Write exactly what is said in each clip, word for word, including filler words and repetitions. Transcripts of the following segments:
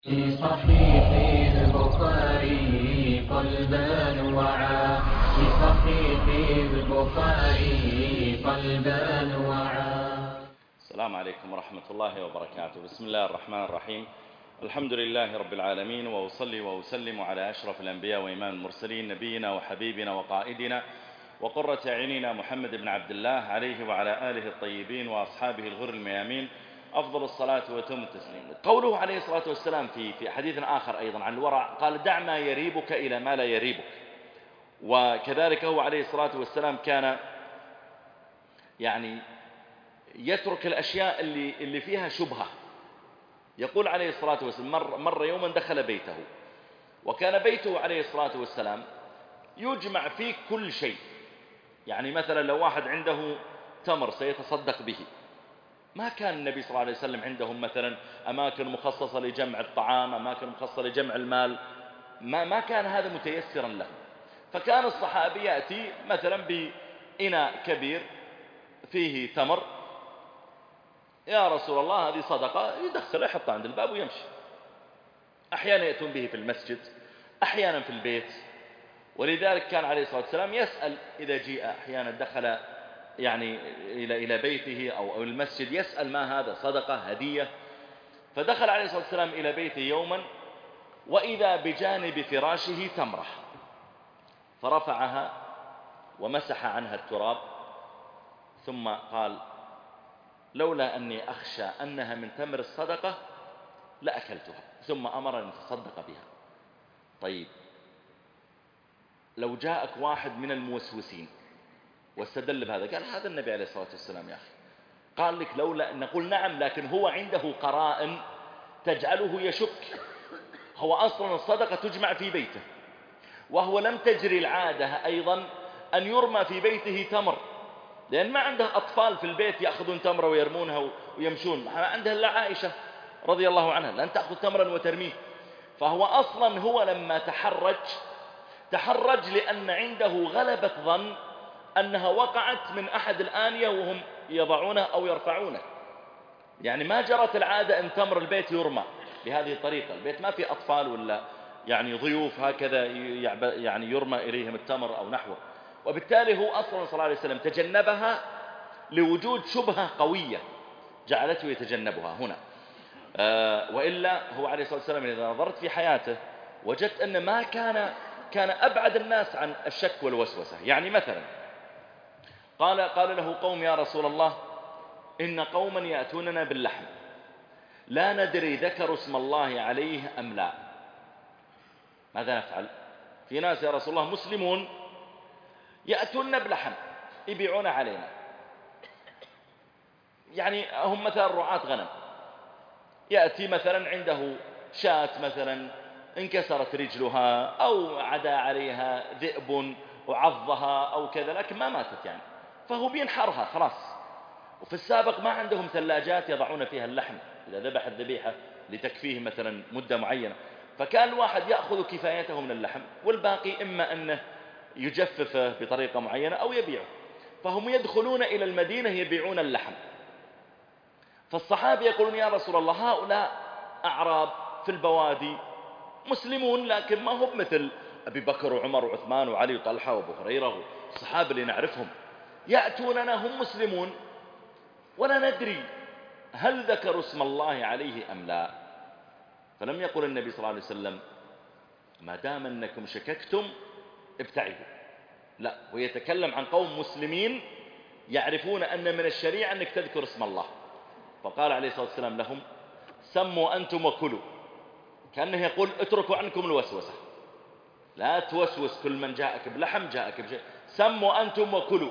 في صحيح البخاري قلبا وعى في صحيح البخاري قلبا وعى. السلام عليكم ورحمة الله وبركاته. بسم الله الرحمن الرحيم. الحمد لله رب العالمين، وأصلي وأسلم على أشرف الأنبياء وإمام المرسلين، نبينا وحبيبنا وقائدنا وقرة أعيننا محمد بن عبد الله عليه وعلى آله الطيبين وأصحابه الغر الميامين أفضل الصلاة وتم التسليم. قوله عليه الصلاة والسلام في في حديث آخر أيضا عن الورع، قال: دع ما يريبك إلى ما لا يريبك. وكذلك هو عليه الصلاة والسلام كان يعني يترك الأشياء اللي, اللي فيها شبهة. يقول عليه الصلاة والسلام: مر, مر يوما دخل بيته، وكان بيته عليه الصلاة والسلام يجمع فيه كل شيء. يعني مثلا لو واحد عنده تمر سيتصدق به، ما كان النبي صلى الله عليه وسلم عندهم مثلا أماكن مخصصة لجمع الطعام، أماكن مخصصة لجمع المال، ما, ما كان هذا متيسرا له. فكان الصحابي يأتي مثلا بإناء كبير فيه تمر: يا رسول الله هذه صدقة، يدخل يحطها عند الباب ويمشي. أحيانا يأتون به في المسجد، أحيانا في البيت. ولذلك كان عليه الصلاة والسلام يسأل إذا جيء، أحيانا دخل يعني إلى إلى بيته أو المسجد، يسأل: ما هذا؟ صدقة؟ هدية؟ فدخل عليه الصلاة والسلام إلى بيته يوما، وإذا بجانب فراشه تمرة، فرفعها ومسح عنها التراب، ثم قال: لولا أني أخشى أنها من تمر الصدقة لأكلتها. ثم أمر أن يتصدق بها. طيب، لو جاءك واحد من الموسوسين واستدل بهذا، قال: هذا النبي عليه الصلاة والسلام يا أخي قال لك لولا أن نقول نعم، لكن هو عنده قرائن تجعله يشك. هو أصلا الصدقة تجمع في بيته، وهو لم تجري العادة أيضا أن يرمى في بيته تمر، لأن ما عنده أطفال في البيت يأخذون تمرة ويرمونها ويمشون. ما عندها إلا عائشة رضي الله عنها، لن تأخذ تمرا وترميه. فهو أصلا هو لما تحرج تحرج لأن عنده غلبة ظن أنها وقعت من أحد الآنية وهم يضعونه أو يرفعونه. يعني ما جرت العادة أن تمر البيت يرمى بهذه الطريقة. البيت ما في أطفال ولا يعني ضيوف هكذا يعني يرمى إليهم التمر أو نحوه. وبالتالي هو أصلا صلى الله عليه وسلم تجنبها لوجود شبهة قوية جعلته يتجنبها هنا. آه وإلا هو عليه الصلاة والسلام إذا نظرت في حياته وجدت أن ما كان كان أبعد الناس عن الشك والوسوسة. يعني مثلا قال, قال له قوم: يا رسول الله إن قوما يأتوننا باللحم لا ندري ذكروا اسم الله عليه أم لا، ماذا نفعل؟ في ناس يا رسول الله مسلمون يأتون بلحم يبيعون علينا، يعني هم مثلا رعاة غنم، يأتي مثلا عنده شاة مثلا انكسرت رجلها أو عدا عليها ذئب وعضها أو كذا، لكن ما ماتت يعني، فهو بينحرها خلاص. وفي السابق ما عندهم ثلاجات يضعون فيها اللحم إذا ذبح الذبيحة لتكفيه مثلا مدة معينة، فكان الواحد يأخذ كفايته من اللحم والباقي إما أنه يجففه بطريقة معينة أو يبيعه. فهم يدخلون إلى المدينة يبيعون اللحم. فالصحابة يقولون: يا رسول الله هؤلاء أعراب في البوادي مسلمون، لكن ما هم مثل أبي بكر وعمر وعثمان وعلي وطلحة وأبو هريرة والصحابة اللي نعرفهم، يأتوننا هم مسلمون ولا ندري هل ذكروا اسم الله عليه أم لا. فلم يقل النبي صلى الله عليه وسلم: ما دام أنكم شككتم ابتعدوا، لا، ويتكلم عن قوم مسلمين يعرفون أن من الشريعة أنك تذكر اسم الله. فقال عليه الصلاة والسلام لهم: سموا أنتم وكلوا، كأنه يقول: اتركوا عنكم الوسوسة، لا توسوس كل من جاءك بلحم جاءك بشيء، سموا أنتم وكلوا.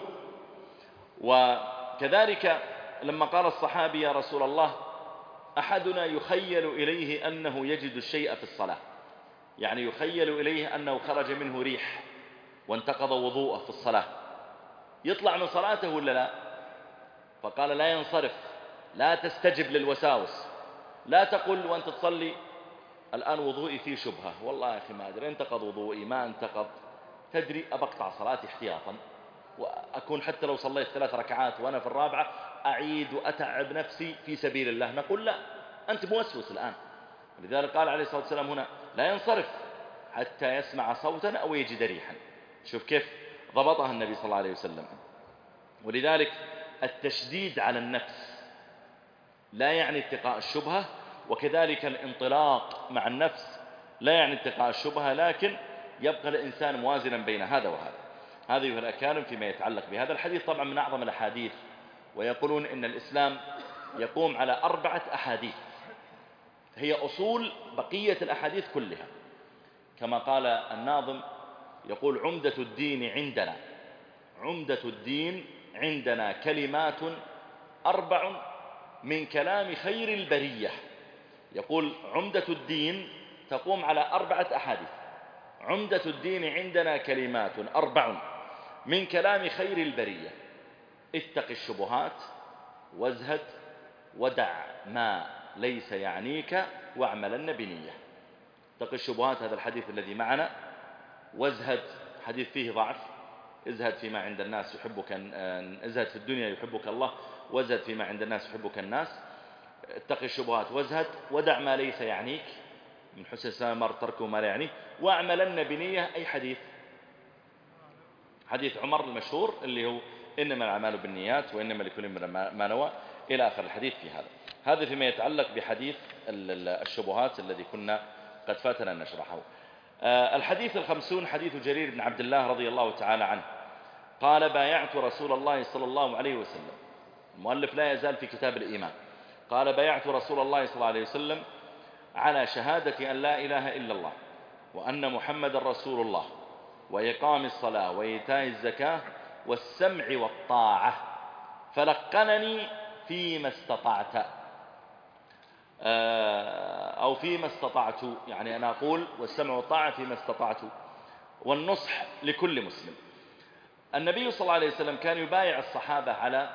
وكذلك لما قال الصحابي: يا رسول الله أحدنا يخيل إليه أنه يجد الشيء في الصلاة، يعني يخيل إليه أنه خرج منه ريح وانتقض وضوءه في الصلاة، يطلع من صلاته ولا لا؟ فقال: لا ينصرف، لا تستجب للوساوس، لا تقل وأنت تصلي الآن وضوئي فيه شبهة، والله يا أخي ما أدري انتقض وضوئي ما انتقض، تدري أبقطع صلاتي احتياطا، وأكون حتى لو صليت ثلاث ركعات وأنا في الرابعة أعيد وأتعب نفسي في سبيل الله. نقول: لا، أنت موسوس الآن، لذلك قال عليه الصلاة والسلام هنا لا ينصرف حتى يسمع صوتا أو يجد ريحا. شوف كيف ضبطها النبي صلى الله عليه وسلم. ولذلك التشديد على النفس لا يعني اتقاء الشبهة، وكذلك الانطلاق مع النفس لا يعني اتقاء الشبهة، لكن يبقى الإنسان موازنا بين هذا وهذا. هذه هي الأكارم فيما يتعلق بهذا الحديث. طبعا من أعظم الأحاديث، ويقولون إن الإسلام يقوم على أربعة أحاديث هي أصول بقية الأحاديث كلها، كما قال الناظم يقول عمدة الدين عندنا عمدة الدين عندنا كلمات أربع من كلام خير البرية. يقول عمدة الدين تقوم على أربعة أحاديث. عمدة الدين عندنا كلمات أربع من كلام خير البرية: اتق الشبهات، وازهد، ودع ما ليس يعنيك، واعملن بنية. اتق الشبهات هذا الحديث الذي معنا، وازهد حديث فيه ضعف، ازهد فيما عند الناس يحبك، ازهد في الدنيا يحبك الله، وازهد فيما عند الناس يحبك الناس. اتق الشبهات وازهد، ودع ما ليس يعنيك، من حسن الإسلام المرء تركه ما لا يعنيه، واعملن بنية. أي حديث؟ حديث عمر المشهور اللي هو إنما الأعمال بالنيات وإنما لكل امرئ ما نوى، إلى آخر الحديث في هذا. هذا فيما يتعلق بحديث الشبهات الذي كنا قد فاتنا أن نشرحه. الحديث الخمسون حديث جرير بن عبد الله رضي الله تعالى عنه قال بايعت رسول الله صلى الله عليه وسلم. المؤلف لا يزال في كتاب الإيمان. قال بايعت رسول الله صلى الله عليه وسلم على شهادة أن لا إله إلا الله وأن محمد رسول الله وإقام الصلاة وإيتاء الزكاة والسمع والطاعة، فلقنني فيما استطعت أو فيما استطعت، يعني أنا أقول والسمع والطاعة فيما استطعت، والنصح لكل مسلم. النبي صلى الله عليه وسلم كان يبايع الصحابة على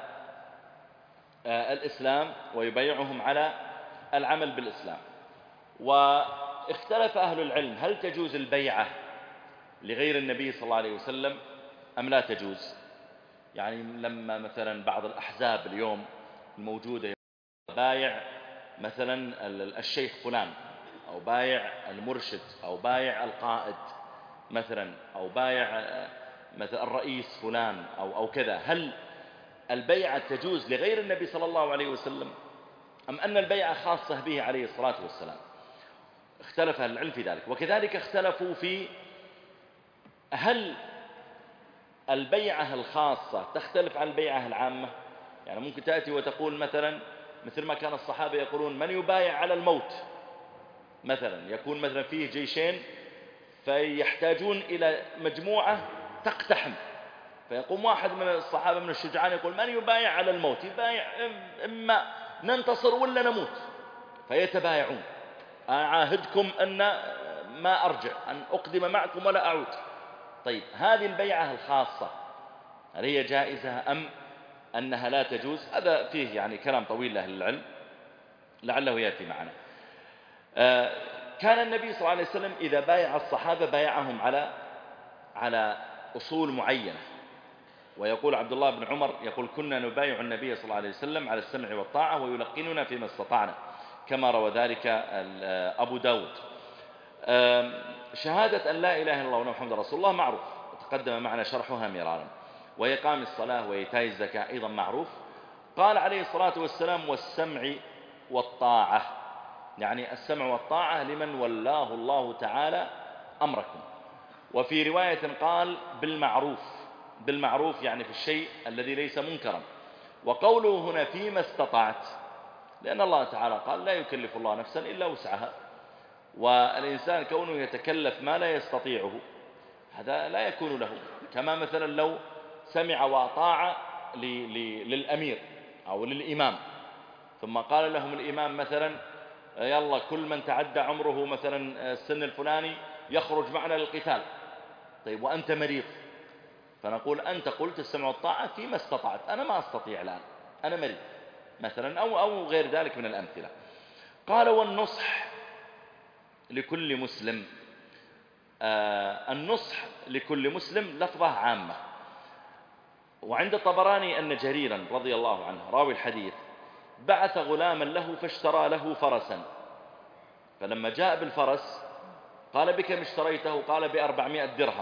الإسلام ويبايعهم على العمل بالإسلام. واختلف أهل العلم هل تجوز البيعة لغير النبي صلى الله عليه وسلم أم لا تجوز. يعني لما مثلا بعض الأحزاب اليوم الموجودة بايع مثلا الشيخ فلان، أو بايع المرشد، أو بايع القائد مثلا، أو بايع مثلا الرئيس فلان أو, أو كذا، هل البيعة تجوز لغير النبي صلى الله عليه وسلم أم أن البيعة خاصة به عليه الصلاة والسلام؟ اختلف أهل العلم في ذلك. وكذلك اختلفوا في هل البيعة الخاصة تختلف عن البيعة العامة. يعني ممكن تأتي وتقول مثلا مثل ما كان الصحابة يقولون من يبايع على الموت مثلا، يكون مثلا فيه جيشين فيحتاجون إلى مجموعة تقتحم، فيقوم واحد من الصحابة من الشجعان يقول من يبايع على الموت، يبايع إما ننتصر ولا نموت، فيتبايعون. أعاهدكم أن ما أرجع، أن أقدم معكم ولا أعود. طيب هذه البيعة الخاصة هل هي جائزة أم أنها لا تجوز؟ هذا فيه يعني كلام طويل لأهل العلم لعله يأتي معنا. آه كان النبي صلى الله عليه وسلم إذا بايع الصحابة بايعهم على على أصول معينة. ويقول عبد الله بن عمر يقول كنا نبايع النبي صلى الله عليه وسلم على السمع والطاعة ويلقننا فيما استطعنا، كما روى ذلك أبو داود. شهادة أن لا إله إلا الله وأن محمد رسول الله معروف، وتقدم معنا شرحها مرارا. وإقام الصلاة وإيتاء الزكاة أيضا معروف. قال عليه الصلاة والسلام والسمع والطاعة، يعني السمع والطاعة لمن ولاه الله تعالى أمركم. وفي رواية قال بالمعروف، بالمعروف يعني في الشيء الذي ليس منكرا. وقوله هنا فيما استطعت، لأن الله تعالى قال لا يكلف الله نفسا إلا وسعها، والإنسان كونه يتكلف ما لا يستطيعه هذا لا يكون له. كما مثلا لو سمع وأطاع للأمير أو للإمام، ثم قال لهم الإمام مثلا يلا كل من تعدى عمره مثلا السن الفلاني يخرج معنا للقتال. طيب وأنت مريض، فنقول أنت قلت السمع والطاعة فيما استطعت، أنا ما أستطيع الآن، أنا مريض مثلا، أو, أو غير ذلك من الأمثلة. قال والنصح لكل مسلم. آه النصح لكل مسلم لفظة عامة. وعند الطبراني أن جريرا رضي الله عنه راوي الحديث بعث غلاما له فاشترى له فرسا، فلما جاء بالفرس قال بكم اشتريته؟ قال بأربعمائة درهم.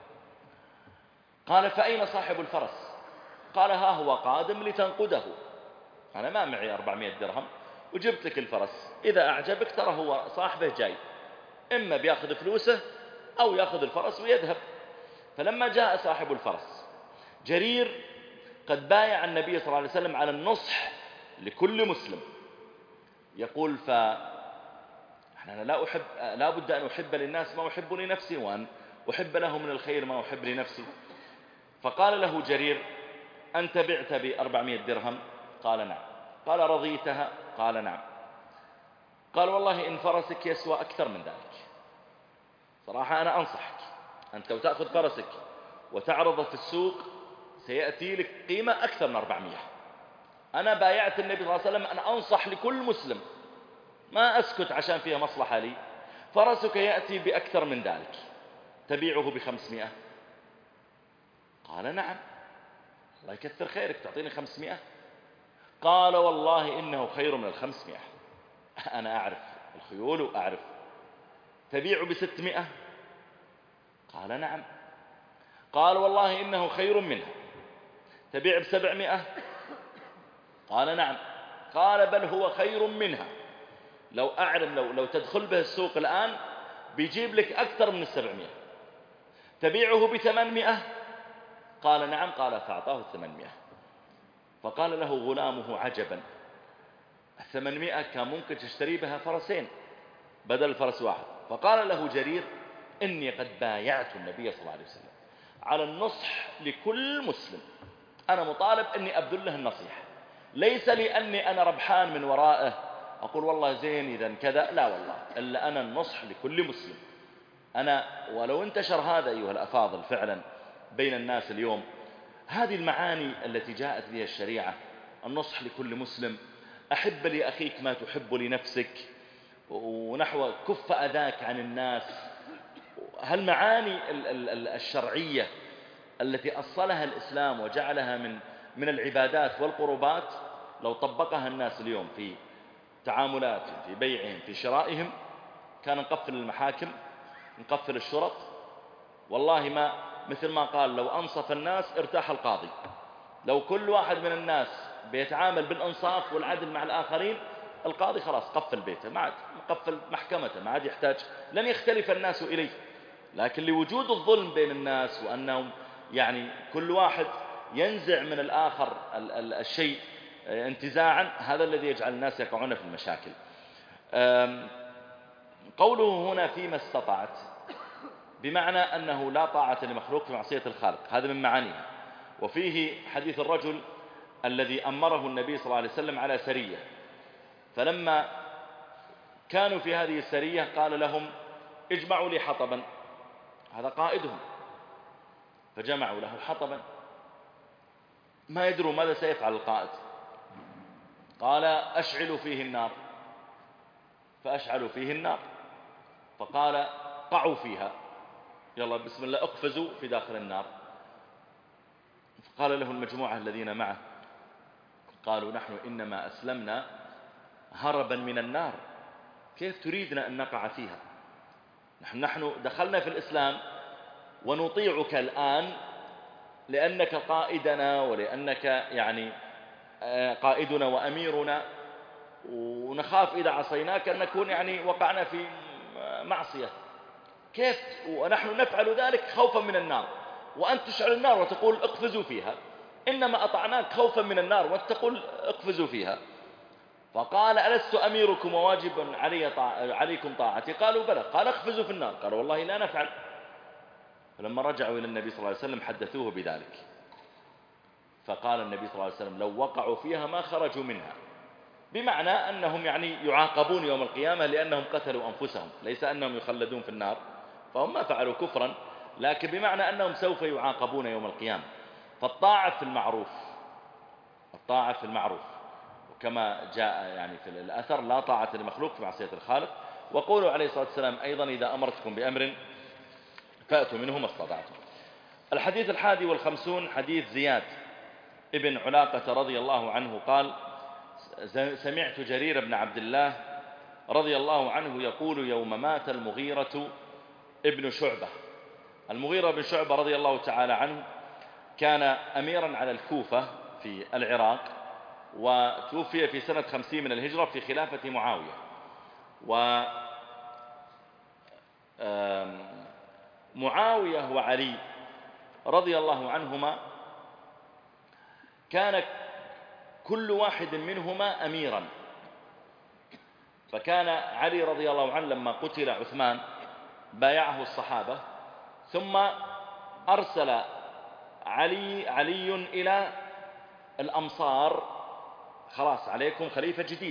قال فأين صاحب الفرس؟ قال ها هو قادم لتنقده. أنا ما معي أربعمائة درهم وجبت لك الفرس، إذا أعجبك ترى هو صاحبه جاي، إما بياخذ فلوسه أو ياخذ الفرس ويذهب. فلما جاء صاحب الفرس جرير قد بايع النبي صلى الله عليه وسلم على النصح لكل مسلم، يقول ف أنا لا أحب لا بد أن أحب للناس ما أحب لنفسي، وأن أحب له من الخير ما أحب لنفسي. فقال له جرير أنت بعت بأربعمائة درهم؟ قال نعم. قال رضيتها؟ قال نعم. قال والله إن فرسك يسوى أكثر من ذلك، صراحة أنا أنصحك، أنت لو تأخذ فرسك وتعرضه في السوق سيأتي لك قيمة أكثر من أربعمائة. أنا بايعت النبي صلى الله عليه وسلم أن أنصح لكل مسلم، ما أسكت عشان فيها مصلحة لي. فرسك يأتي بأكثر من ذلك، تبيعه بخمسمائة؟ قال نعم. الله يكثر خيرك، تعطيني خمسمائة؟ قال والله إنه خير من الخمسمائة، أنا أعرف الخيول وأعرف. تبيع بستمائة؟ قال نعم. قال والله إنه خير منها. تبيع بسبعمائة؟ قال نعم. قال بل هو خير منها، لو أعلم لو, لو تدخل به السوق الآن بيجيب لك أكثر من السبعمائة. تبيعه بثمانمائة؟ قال نعم. قال فأعطاه الثمانمائة. فقال له غلامه عجبا، الثمانمائة كان ممكن تشتري بها فرسين بدل فرس واحد. فقال له جرير إني قد بايعت النبي صلى الله عليه وسلم على النصح لكل مسلم، أنا مطالب أني أبذل له النصيحة، ليس لأني أنا ربحان من ورائه أقول والله زين إذا كذا، لا والله، إلا أنا النصح لكل مسلم. أنا ولو انتشر هذا أيها الأفاضل فعلا بين الناس اليوم، هذه المعاني التي جاءت بها الشريعة، النصح لكل مسلم، أحب لأخيك ما تحب لنفسك، ونحو كف أذاك عن الناس، هالمعاني الشرعية التي أصلها الإسلام وجعلها من من العبادات والقربات، لو طبقها الناس اليوم في تعاملاتهم في بيعهم في شرائهم كان نقفل المحاكم، نقفل الشرط. والله ما مثل ما قال لو أنصف الناس ارتاح القاضي. لو كل واحد من الناس بيتعامل بالإنصاف والعدل مع الآخرين، القاضي خلاص قفل بيته، ما عاد قفل محكمته، ما عاد يحتاج، لن يختلف الناس إليه. لكن لوجود الظلم بين الناس وأنهم يعني كل واحد ينزع من الآخر الشيء انتزاعا، هذا الذي يجعل الناس يقعون في المشاكل. قوله هنا فيما استطعت بمعنى أنه لا طاعة لمخلوق في معصية الخالق، هذا من معانيها. وفيه حديث الرجل الذي أمره النبي صلى الله عليه وسلم على سرية، فلما كانوا في هذه السرية قال لهم اجمعوا لي حطبا، هذا قائدهم، فجمعوا له حطبا، ما يدروا ماذا سيفعل القائد. قال أشعلوا فيه النار، فأشعلوا فيه النار، فقال قعوا فيها، يلا بسم الله اقفزوا في داخل النار. فقال له المجموعة الذين معه قالوا نحن إنما أسلمنا هربا من النار، كيف تريدنا أن نقع فيها؟ نحن, نحن دخلنا في الإسلام ونطيعك الآن لأنك قائدنا ولأنك يعني قائدنا وأميرنا، ونخاف إذا عصيناك أن نكون يعني وقعنا في معصية، كيف ونحن نفعل ذلك خوفا من النار، وأنت تشعل النار وتقول اقفزوا فيها، إنما أطعناك خوفا من النار وأنت تقول اقفزوا فيها. فقال ألست أميركم وواجب علي طاع... عليكم طاعتي؟ قالوا بلى. قال اقفزوا في النار. قالوا والله لا نفعل. فلما رجعوا إلى النبي صلى الله عليه وسلم حدثوه بذلك، فقال النبي صلى الله عليه وسلم لو وقعوا فيها ما خرجوا منها، بمعنى أنهم يعني يعاقبون يوم القيامة لأنهم قتلوا أنفسهم، ليس أنهم يخلدون في النار، فهم ما فعلوا كفرا، لكن بمعنى أنهم سوف يعاقبون يوم القيامة. فالطاعة في المعروف، الطاعة في المعروف، وكما جاء يعني في الأثر لا طاعة لمخلوق في معصية الخالق. وقوله عليه الصلاة والسلام أيضا إذا أمرتكم بأمر فأتوا منه ما استطعتم. الحديث الحادي والخمسون حديث زياد ابن علاقة رضي الله عنه قال سمعت جرير بن عبد الله رضي الله عنه يقول يوم مات المغيرة ابن شعبة. المغيرة بن شعبة رضي الله تعالى عنه كان أميرا على الكوفة في العراق، وتوفي في سنة خمسين من الهجرة في خلافة معاوية. ومعاوية وعلي رضي الله عنهما كان كل واحد منهما أميرا. فكان علي رضي الله عنه لما قتل عثمان بايعه الصحابة، ثم أرسل علي علي إلى الأمصار: خلاص عليكم خليفة جديد.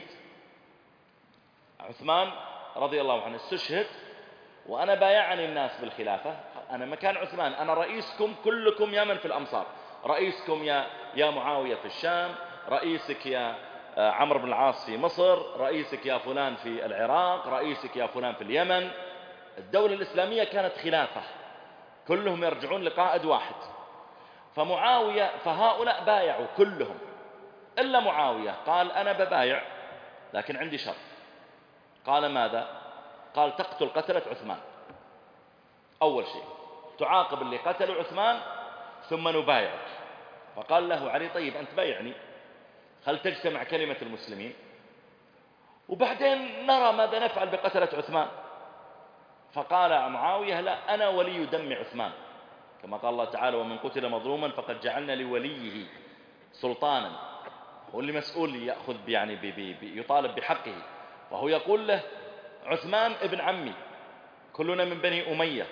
عثمان رضي الله عنه استشهد وأنا بايعني الناس بالخلافة، أنا مكان عثمان، أنا رئيسكم كلكم يا من في الأمصار، رئيسكم يا يا معاوية في الشام، رئيسك يا عمرو بن العاص في مصر، رئيسك يا فلان في العراق، رئيسك يا فلان في اليمن. الدولة الإسلامية كانت خلافة، كلهم يرجعون لقائد واحد. فمعاوية فهؤلاء بايعوا كلهم إلا معاوية، قال أنا ببايع لكن عندي شرط. قال ماذا؟ قال تقتل قتلة عثمان أول شيء، تعاقب اللي قتلوا عثمان ثم نبايعك. فقال له علي: طيب أنت بايعني، خل تجتمع كلمة المسلمين وبعدين نرى ماذا نفعل بقتلة عثمان. فقال معاوية: لا، أنا ولي دم عثمان، كما قال الله تعالى: ومن قتل مظلوما فقد جعلنا لوليه سلطانا. هو اللي مسؤول يأخذ يعني بي بي بي يطالب بحقه. فهو يقول له: عثمان ابن عمي، كلنا من بني أمية،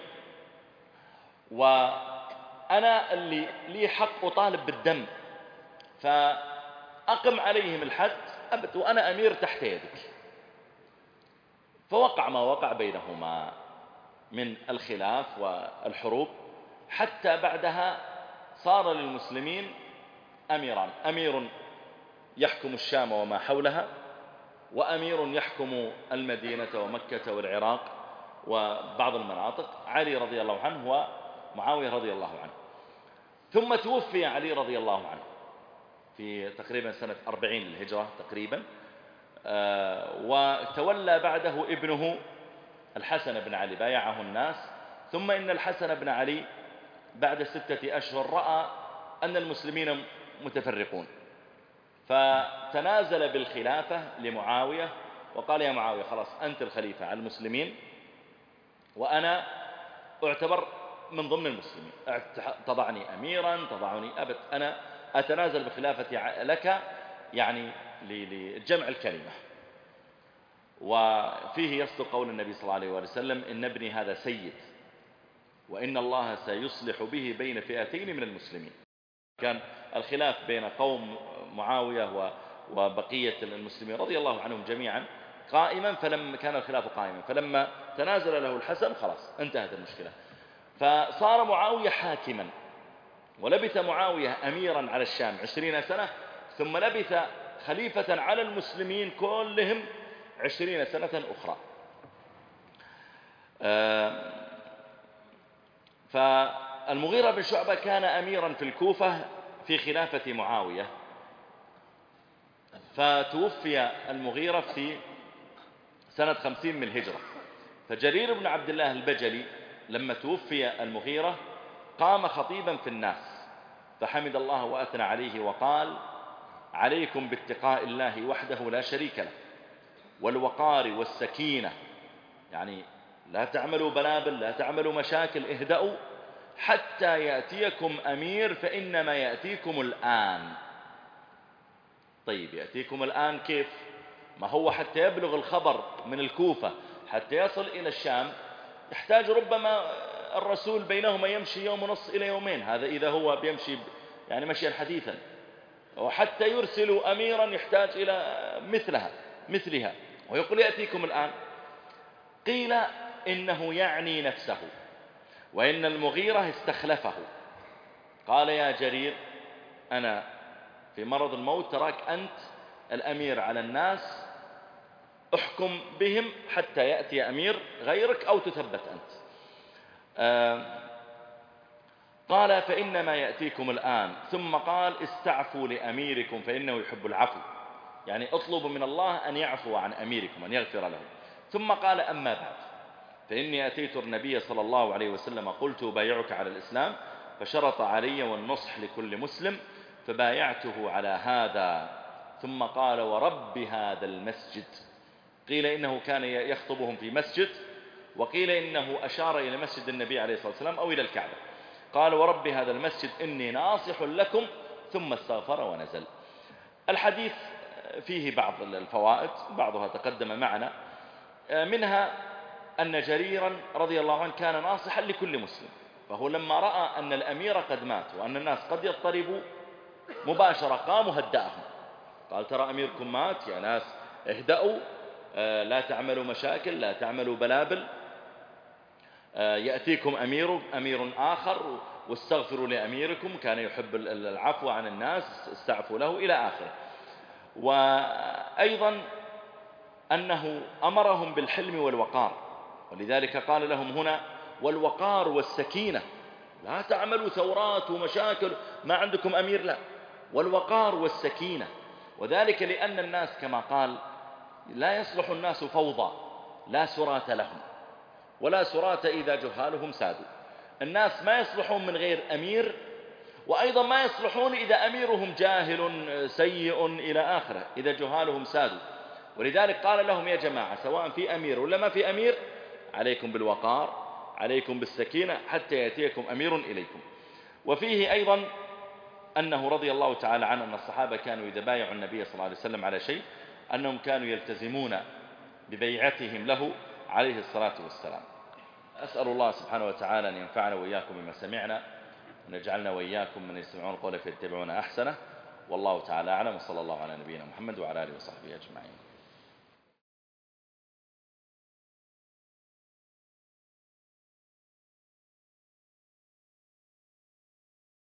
وأنا اللي لي حق أطالب بالدم، فأقم عليهم الحد أبد وأنا أمير تحت يدك. فوقع ما وقع بينهما من الخلاف والحروب، حتى بعدها صار للمسلمين أميران: أمير يحكم الشام وما حولها، وأمير يحكم المدينة ومكة والعراق وبعض المناطق، علي رضي الله عنه ومعاوية رضي الله عنه. ثم توفي علي رضي الله عنه في تقريبا سنة أربعين للهجرة تقريبا، وتولى بعده ابنه الحسن بن علي، بايعه الناس. ثم إن الحسن بن علي بعد ستة أشهر رأى أن المسلمين متفرقون، فتنازل بالخلافة لمعاوية وقال: يا معاوية خلاص أنت الخليفة على المسلمين، وأنا أعتبر من ضمن المسلمين، تضعني أميرا تضعني أبد، أنا أتنازل بخلافة لك يعني لجمع الكلمة. وفيه يصدق قول النبي صلى الله عليه وسلم: إن ابني هذا سيد وإن الله سيصلح به بين فئتين من المسلمين. كان الخلاف بين قوم معاوية وبقية المسلمين رضي الله عنهم جميعا قائما، فلما كان الخلاف قائما، فلما تنازل له الحسن خلاص انتهت المشكلة. فصار معاوية حاكما، ولبث معاوية أميرا على الشام عشرين سنة، ثم لبث خليفة على المسلمين كلهم عشرين سنة أخرى. فالمغيرة بن شعبة كان أميرا في الكوفة في خلافة معاوية، فتوفي المغيرة في سنة خمسين من الهجرة. فجرير بن عبد الله البجلي لما توفي المغيرة قام خطيبا في الناس، فحمد الله وأثنى عليه وقال: عليكم باتقاء الله وحده لا شريك له، والوقار والسكينة، يعني لا تعملوا بلابل، لا تعملوا مشاكل، اهدأوا حتى يأتيكم أمير، فإنما يأتيكم الآن. طيب يأتيكم الآن كيف؟ ما هو حتى يبلغ الخبر من الكوفة حتى يصل إلى الشام يحتاج ربما الرسول بينهما يمشي يوم ونص إلى يومين، هذا إذا هو بيمشي يعني مشيا حديثا، وحتى يرسلوا أميرا يحتاج إلى مثلها مثلها ويقول يأتيكم الآن. قيل إنه يعني نفسه، وإن المغيرة استخلفه، قال: يا جرير أنا في مرض الموت تراك أنت الأمير على الناس، احكم بهم حتى يأتي أمير غيرك أو تثبت أنت. آه قال: فإنما يأتيكم الآن. ثم قال: استعفوا لأميركم فإنه يحب العفو. يعني اطلبوا من الله أن يعفو عن أميركم، أن يغفر له. ثم قال: أما بعد، فإني أتيت النبي صلى الله عليه وسلم قلت بايعك على الإسلام، فشرط علي والنصح لكل مسلم، فبايعته على هذا. ثم قال: ورب هذا المسجد. قيل إنه كان يخطبهم في مسجد، وقيل إنه أشار إلى مسجد النبي عليه الصلاة والسلام أو إلى الكعبة. قال: ورب هذا المسجد إني ناصح لكم، ثم استغفر ونزل. الحديث فيه بعض الفوائد، بعضها تقدم معنا، منها أن جريرا رضي الله عنه كان ناصحا لكل مسلم، فهو لما رأى أن الأمير قد مات وأن الناس قد يضطربوا مباشرة قام وهدأهم، قال: ترى أميركم مات يا ناس، اهدأوا، لا تعملوا مشاكل، لا تعملوا بلابل، يأتيكم أمير أمير آخر واستغفروا لأميركم، كان يحب العفو عن الناس، استعفوا له، إلى آخره. وأيضا أنه أمرهم بالحلم والوقار، ولذلك قال لهم هنا: والوقار والسكينة، لا تعملوا ثورات ومشاكل، ما عندكم أمير، لا، والوقار والسكينة. وذلك لأن الناس كما قال لا يصلح الناس فوضى، لا سرات لهم، ولا سرات إذا جهالهم سادوا. الناس ما يصلحون من غير أمير، وأيضا ما يصلحون إذا أميرهم جاهل سيء إلى آخره، إذا جهالهم سادوا. ولذلك قال لهم: يا جماعة، سواء في أمير ولا ما في أمير، عليكم بالوقار، عليكم بالسكينة، حتى يأتيكم أمير إليكم. وفيه أيضا أنه رضي الله تعالى عنه أن الصحابة كانوا إذا بايعوا النبي صلى الله عليه وسلم على شيء أنهم كانوا يلتزمون ببيعتهم له عليه الصلاة والسلام. أسأل الله سبحانه وتعالى أن ينفعنا وإياكم بما سمعنا، وأن يجعلنا وإياكم من يستمعون القول فيتبعون أحسنه. والله تعالى أعلم، وصلى الله على نبينا محمد وعلى آله وصحبه أجمعين.